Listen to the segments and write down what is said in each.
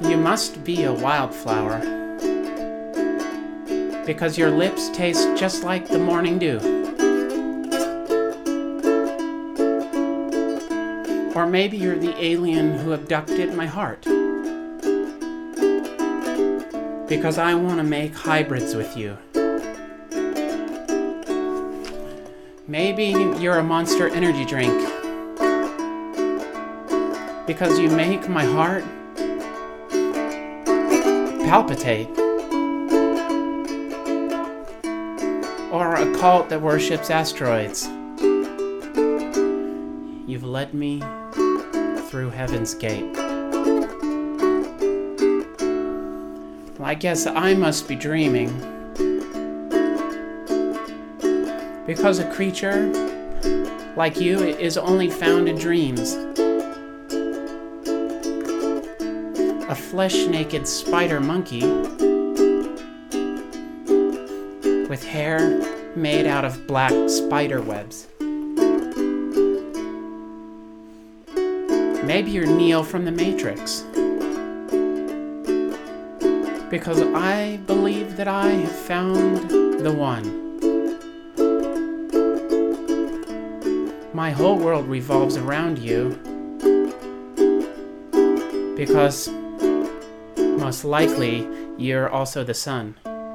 You must be a wildflower, because your lips taste just like the morning dew. Or maybe you're the alien who abducted my heart, because I want to make hybrids with you. Maybe you're a Monster energy drink, because you make my heart palpitate. Or a cult that worships asteroids. You've led me through heaven's gate. Well, I guess I must be dreaming, because a creature like you is only found in dreams. A flesh-naked spider monkey with hair made out of black spider webs. Maybe you're Neo from the Matrix, because I believe that I have found the one. My whole world revolves around you, because most likely you're also the sun.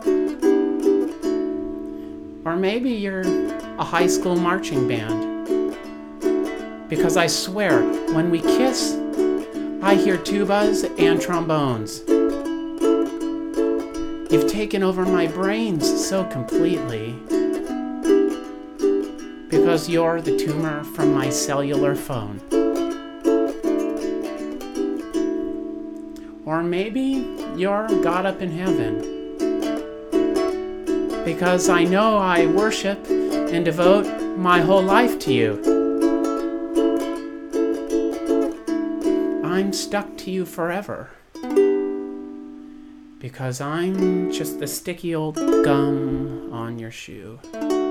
Or maybe you're a high school marching band, because I swear, when we kiss, I hear tubas and trombones. You've taken over my brains so completely, because you're the tumor from my cellular phone. Or maybe you're God up in heaven, because I know I worship and devote my whole life to you. I'm stuck to you forever, because I'm just the sticky old gum on your shoe.